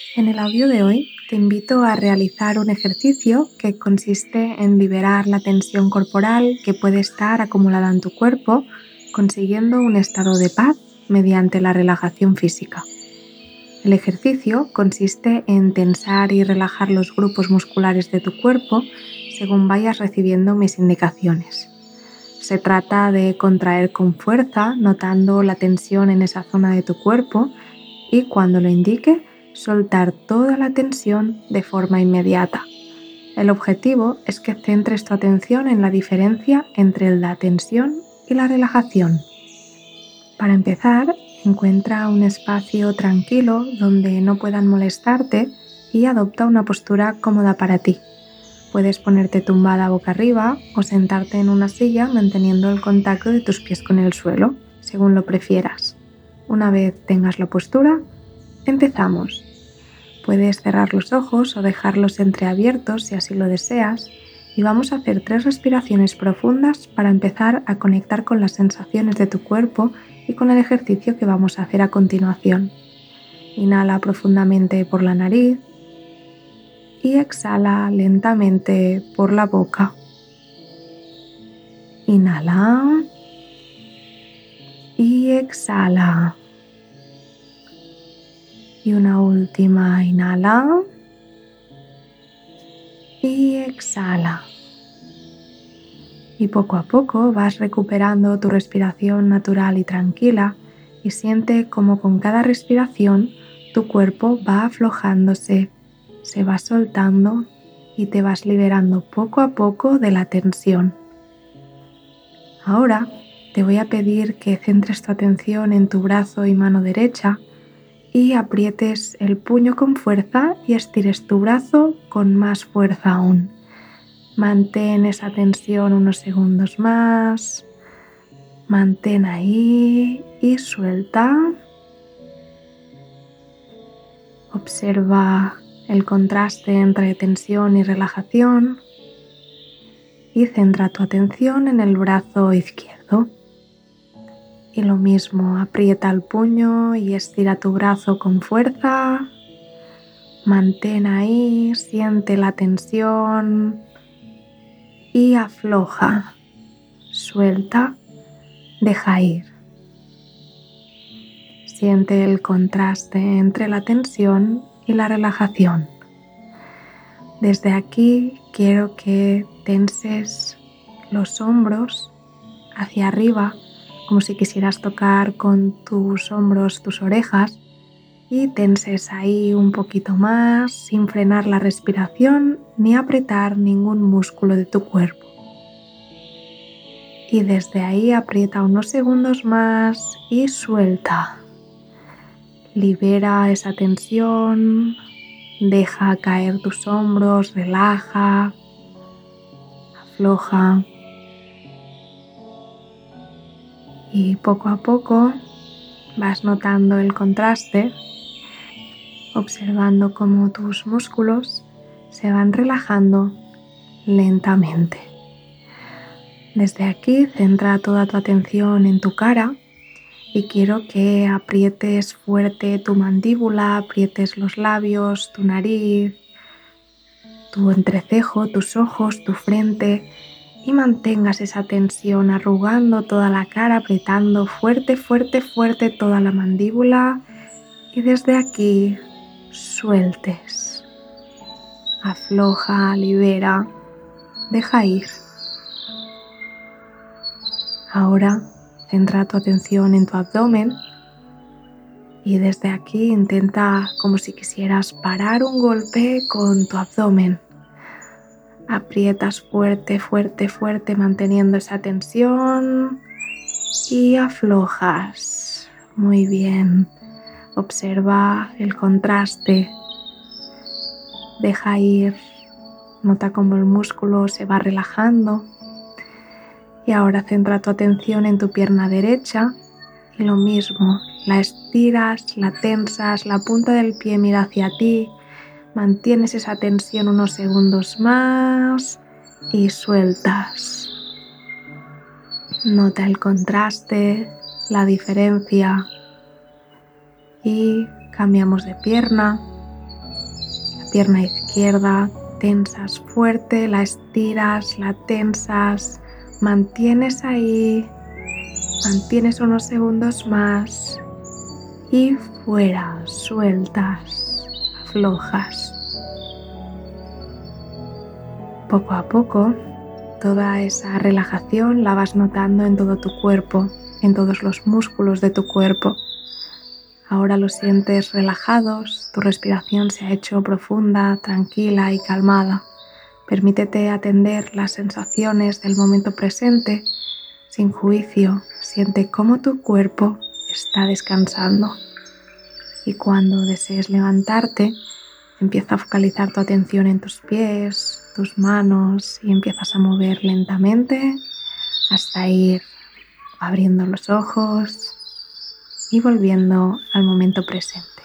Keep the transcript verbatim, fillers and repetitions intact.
En el audio de hoy te invito a realizar un ejercicio que consiste en liberar la tensión corporal que puede estar acumulada en tu cuerpo, consiguiendo un estado de paz mediante la relajación física. El ejercicio consiste en tensar y relajar los grupos musculares de tu cuerpo según vayas recibiendo mis indicaciones. Se trata de contraer con fuerza, notando la tensión en esa zona de tu cuerpo, y cuando lo indique, soltar toda la tensión de forma inmediata. El objetivo es que centres tu atención en la diferencia entre la tensión y la relajación. Para empezar, encuentra un espacio tranquilo donde no puedan molestarte y adopta una postura cómoda para ti. Puedes ponerte tumbada boca arriba o sentarte en una silla manteniendo el contacto de tus pies con el suelo, según lo prefieras. Una vez tengas la postura, empezamos. Puedes cerrar los ojos o dejarlos entreabiertos si así lo deseas, y vamos a hacer tres respiraciones profundas para empezar a conectar con las sensaciones de tu cuerpo y con el ejercicio que vamos a hacer a continuación. Inhala profundamente por la nariz y exhala lentamente por la boca. Inhala y exhala. Y una última, inhala y exhala. Y poco a poco vas recuperando tu respiración natural y tranquila, y siente como con cada respiración tu cuerpo va aflojándose, se va soltando y te vas liberando poco a poco de la tensión. Ahora te voy a pedir que centres tu atención en tu brazo y mano derecha y aprietes el puño con fuerza y estires tu brazo con más fuerza aún. Mantén esa tensión unos segundos más. Mantén ahí y suelta. Observa el contraste entre tensión y relajación y centra tu atención en el brazo izquierdo. Y lo mismo, aprieta el puño y estira tu brazo con fuerza. Mantén ahí, siente la tensión y afloja. Suelta, deja ir. Siente el contraste entre la tensión y la relajación. Desde aquí quiero que tenses los hombros hacia arriba, como si quisieras tocar con tus hombros tus orejas, y tenses ahí un poquito más sin frenar la respiración ni apretar ningún músculo de tu cuerpo. Y desde ahí aprieta unos segundos más y suelta. Libera esa tensión, deja caer tus hombros, relaja, afloja. Y poco a poco vas notando el contraste, observando cómo tus músculos se van relajando lentamente. Desde aquí centra toda tu atención en tu cara y quiero que aprietes fuerte tu mandíbula, aprietes los labios, tu nariz, tu entrecejo, tus ojos, tu frente, y mantengas esa tensión arrugando toda la cara, apretando fuerte, fuerte, fuerte toda la mandíbula, y desde aquí sueltes. Afloja, libera, deja ir. Ahora centra tu atención en tu abdomen y desde aquí intenta como si quisieras parar un golpe con tu abdomen. Aprietas fuerte, fuerte, fuerte manteniendo esa tensión y aflojas. Muy bien. Observa el contraste. Deja ir. Nota cómo el músculo se va relajando. Y ahora centra tu atención en tu pierna derecha y lo mismo, la estiras, la tensas, la punta del pie mira hacia ti, mantienes esa tensión unos segundos más y sueltas. Nota el contraste, la diferencia y cambiamos de pierna. Pierna izquierda, tensas fuerte, la estiras, la tensas, mantienes ahí, mantienes unos segundos más y fuera, sueltas, aflojas. Poco a poco, toda esa relajación la vas notando en todo tu cuerpo, en todos los músculos de tu cuerpo. Ahora los sientes relajados, tu respiración se ha hecho profunda, tranquila y calmada. Permítete atender las sensaciones del momento presente sin juicio. Siente cómo tu cuerpo está descansando. Y cuando desees levantarte, empieza a focalizar tu atención en tus pies, tus manos y empiezas a mover lentamente hasta ir abriendo los ojos y volviendo al momento presente.